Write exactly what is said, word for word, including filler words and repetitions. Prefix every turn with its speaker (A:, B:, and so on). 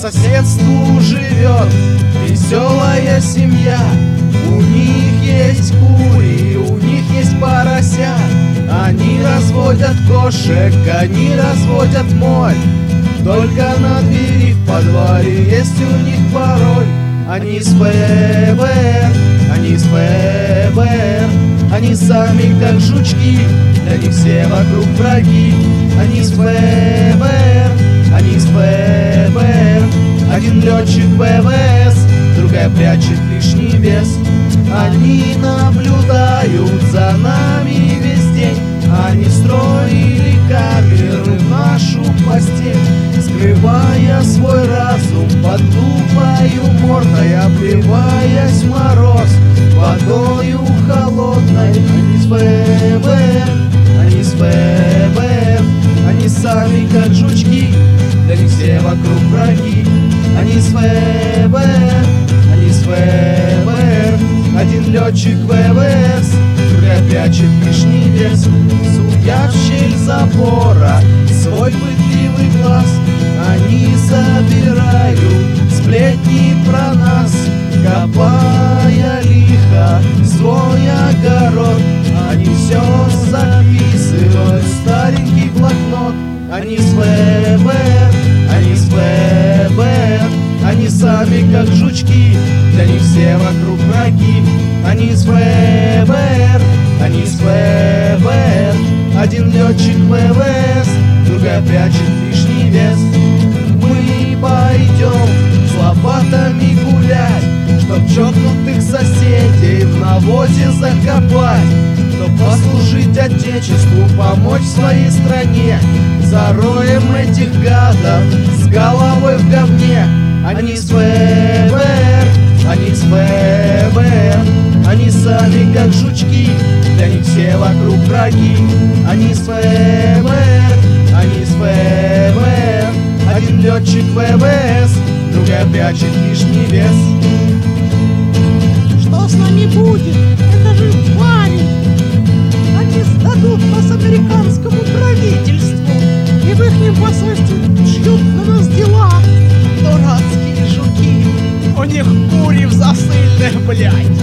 A: соседству живет веселая семья. У них есть кури, у них есть порося. Они разводят кошек, они разводят моль. Только на двери в подвале есть у них пароль. Они с ФБР, они с ФБР. Они сами как жучки, для них все вокруг враги. Они с ФБР, они с ФБР. Один летчик ВВС, другая прячет лишний вес. Они наблюдают за нами весь день. Они строили камеры в нашу постель, скрывая свой разум под глупою мордой, обливаясь в мороз водою холодной. Они с ФБР, они с ФБР. Они сами как жучки, для них все вокруг враги. Они с ФБР, они с ФБР. Один летчик ВВС, другая прячет лишний вес. Суя в щель забора свой пытливый глаз, они забирают сплетни про нас, копая лихо свой огород. Они все записывают в старенький блокнот. Они с ФБР, они с ФБР. Они сами как жучки, для них все вокруг враги. Они с ФБР, они с ФБР. Один летчик ВВС, другая прячет лишний вес. Мы пойдем с лопатами гулять, чтоб чокнутых соседей в навозе закопать, чтоб послужить отечеству, помочь своей стране. Зароем этих гадов с головой в говне. Они с ФБР, они с ФБР. Они сами как жучки, для них все вокруг враги. Они с ФБР, они с ФБР. Один летчик ВВС, другая прячет лишний вес.
B: Что с нами будет? Это же парень. Они сдадут нас американскому правительству, и в ихнем посольстве шьют на нас дела. Дурацкие жуки.
A: У них кури в засыльных, блядь.